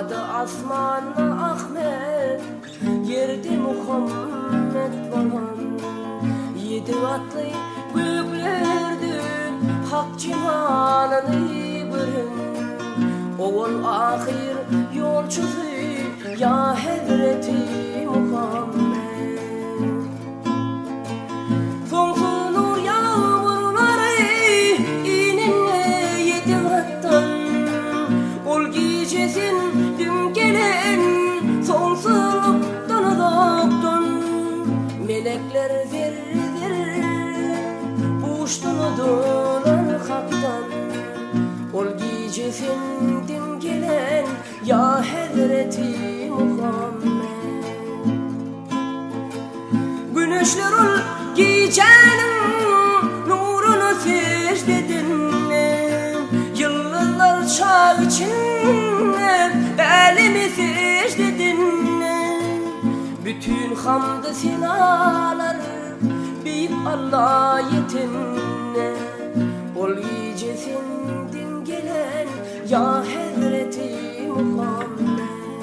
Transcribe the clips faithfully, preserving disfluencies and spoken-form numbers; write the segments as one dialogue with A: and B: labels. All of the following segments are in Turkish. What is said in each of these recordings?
A: Adı asmanla Ahmet, yerde Muhammed olan. Yedi atlı göklerdi hak cimanını bırın. Oğul ahir yolcusu ya Hazreti Muhammed. Sonsuz nur yağmurları ininle yedi attan. Ol gecesin dün gelen sonsuzluktan uzaktan. Melekler zerre zerre uçtular haktan. Ol gecesin dün gelen ya Hazreti Muhammed. Güneşler ol gecenin nurunu secdedin. Yıldızlar çağ içinde elimi secdedin. Bütün hamd senalar büyük Allah yetinne. Ol gecesinden gelen ya Hazreti Muhammed.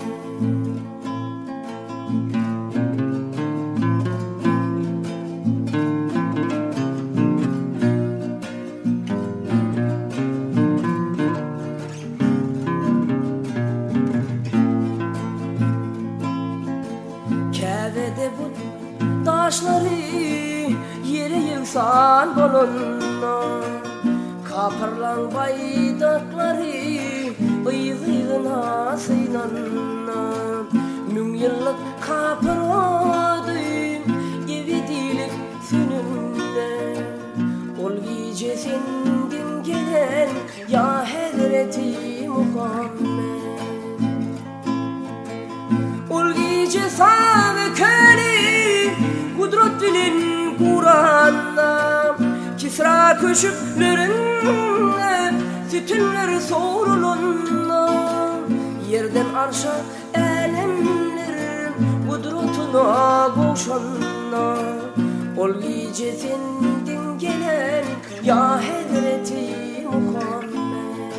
A: Kâbe'de bu taşları yere yığsan bolunna. Kapırlan baydakları ıyğına sığınanna. Mün yıllık kapırladı evidilik sününne. Ol gecesinden gelen ya Hazreti Muhammed. Ol gece sağ köli kudret bilin Kur'an'da. Kisra köşüklerinde sütünler soğurulunna. Yerden arşa elemler kudretuna koşanna. Ol gecesinden gelen ya Hazreti Muhammed.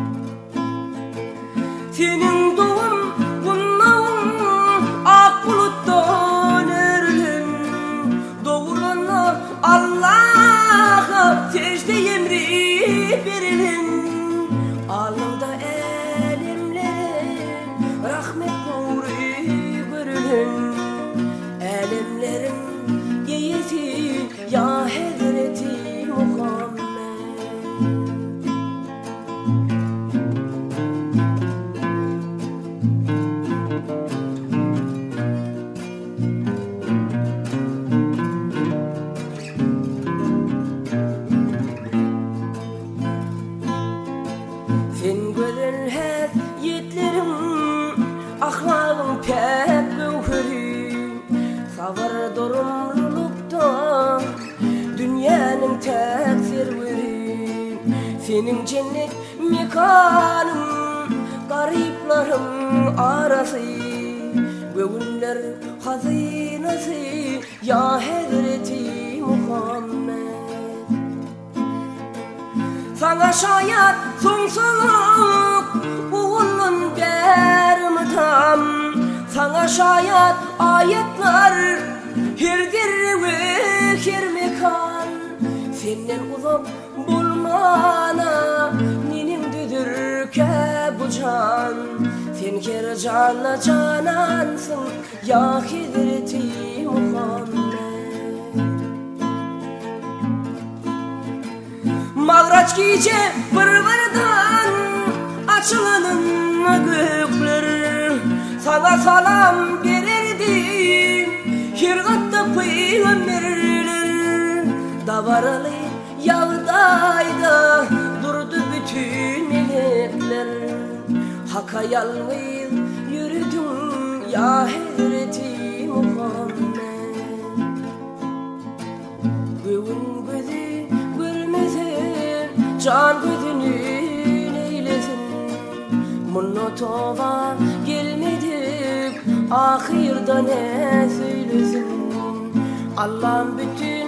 A: Senin doğum bundan ak buluttan erilen. Doğulanlar Allah'a secde emri verilen. Alnında elemlerin rahmet nuru görülen. Elemlerin yeyesi ya Hazreti Muhammed. Sen gören hep yetlerim ahlakın pek gövheri. Savar durumlulukta dünyanın tek serveri. Senin cennet mekanın gariplerin arası. Göğünler hazinası ya Hazreti Muhammed. Sana şayet sonsuzluk uğurlun dermi tam. Sana şayet ayetler herdir ve her mekan. Senden uzak bulmana ninimdidir ke bu can. Sen kere canla canansın ya Hazreti Muhammed. Mağraç gece pırvırdan açılanın gökleri. Sana salam verirdim hirgatta peygamberler. Davaralı yağdayda durdu bütün melekler. Hak'a yalnız yürüdüm ya Hazreti Muhammed. Göğün gözü görmesin can gözünün eylesin. Munnotova gelmedik ahirda ne söylesin. Allah'ım bütün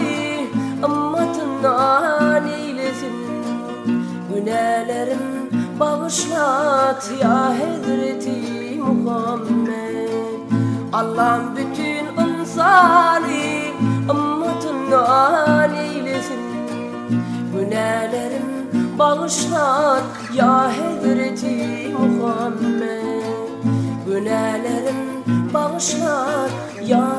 A: ümsali ümmatından eylesin. Günahlerim bağışlat ya Hazreti Muhammed. Allah'ım bütün insani ümmetine eylesin. Günahlarım bağışlat ya Hazreti Muhammed. Günahlarım bağışlat ya